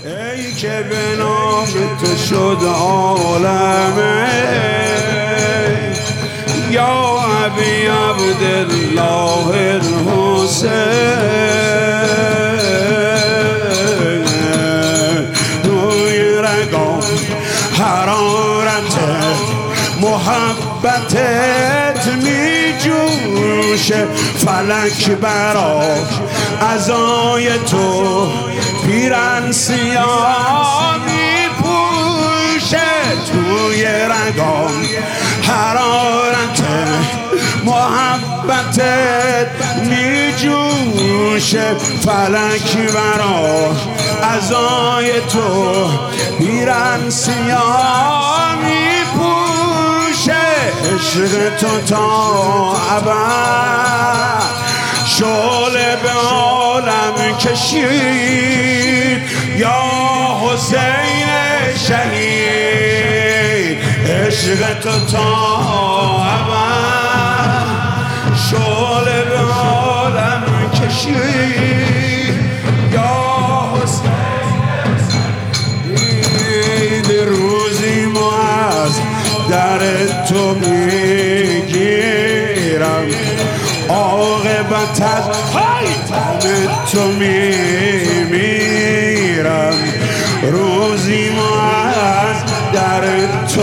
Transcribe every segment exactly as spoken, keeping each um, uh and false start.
ای که به نام تو شد عالمه یا ابی عبدالله الحسین روی رگام حرارت محبتت می جوشه فلک برا عزای تو پیرن سیاه می پوشه توی رگام حرارت محبتت می جوشه فلک برا عزای تو پیرن سیاه می پوشه عشق تو تا ابد شعله به عالم کشید یا حسین شهید عشق تو تا ابد شعله به عالم کشید یا حسین شهید روزی ما از در تو میگیرم عاقبت از غم تو میمیرم روزی ما از در تو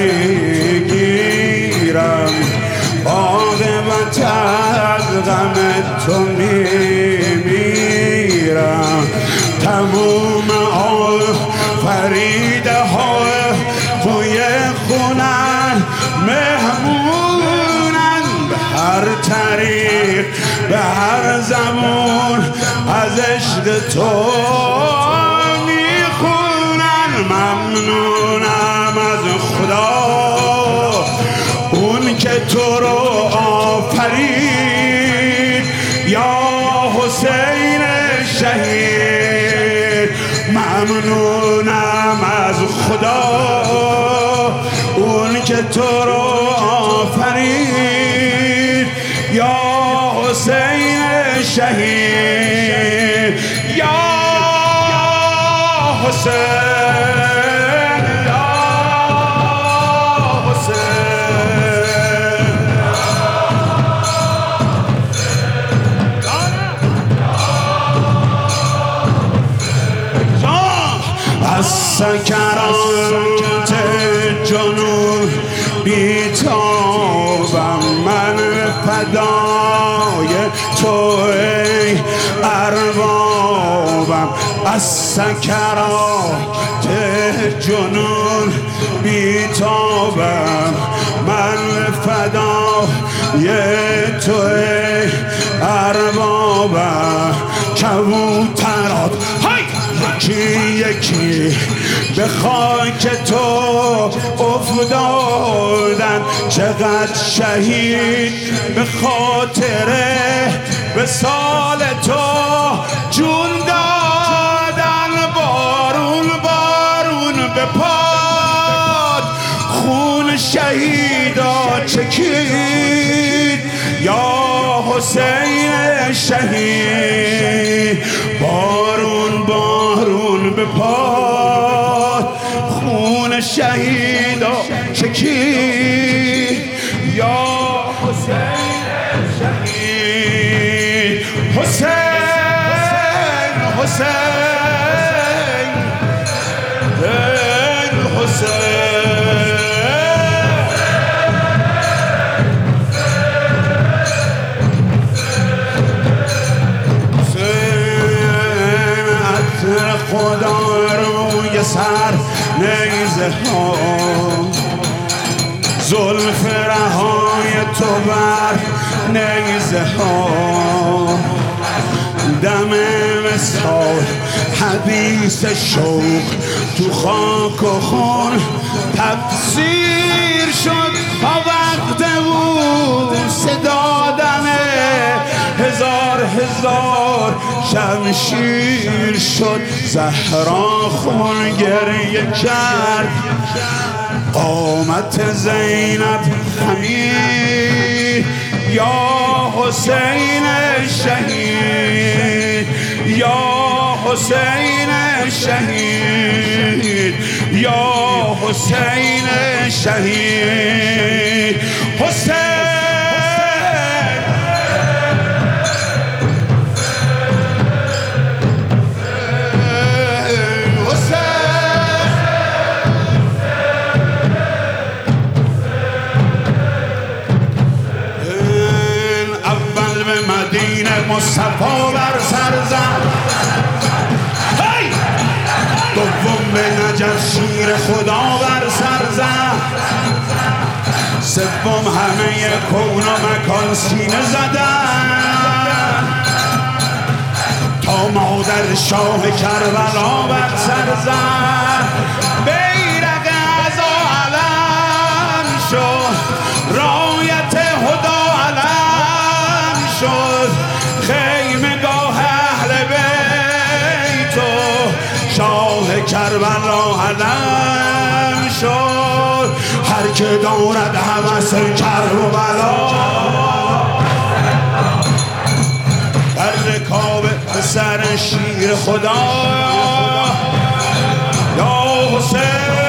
میگیرم عاقبت از غم تو میمیرم تموم آفریده ها توی خونن مهمونن به هر طریق به هر زمان از عشق تو میخونن ممنونم از خدا اون که تو رو آفرید یا حسین شهید ممنونم از خدا اون که تو رو آفرید یا حسین شهید یا حسین یا حسین از سکرات جنون بیتابم من فدای تو ای اربابم از سکرات جنون بیتابم من فدای تو ای اربابم کبوترات یکی یکی به خاک تو افتادن چقدر شهید به خاطر وصال تو جون دادن بارون بارون به پاد خون شهیدا چکید یا حسین شهید بارون بارون به پاد خون شهیدا چکید یا حسین شهید حسین حسین حسین خدا روی سر نیزه ها زلف رهای تو بر نیزه ها دم وصال حدیث شوق تو خاک و خون تفسیر شد تا وقت بود صدادن هزار هزار شمشیر شد زهرا خون گریه کرد قامت زینب خمیر یا حسین شهید یا حسین شهید، یا حسین شهید. حسین مصطفی بر سر زد، دوم به نجف شیر خدا بر سر زد، سوم همه کون و مکان سینه زدن تا مادر شاه کربلا بر سر زد. بیرق عزا علم شد، رایت هدا علم شد، خیمگاه اهل بیت و شاه کربلا علم شد. هر که دارد هوس کربلا در رکاب پسر شیر خدا، یا حسین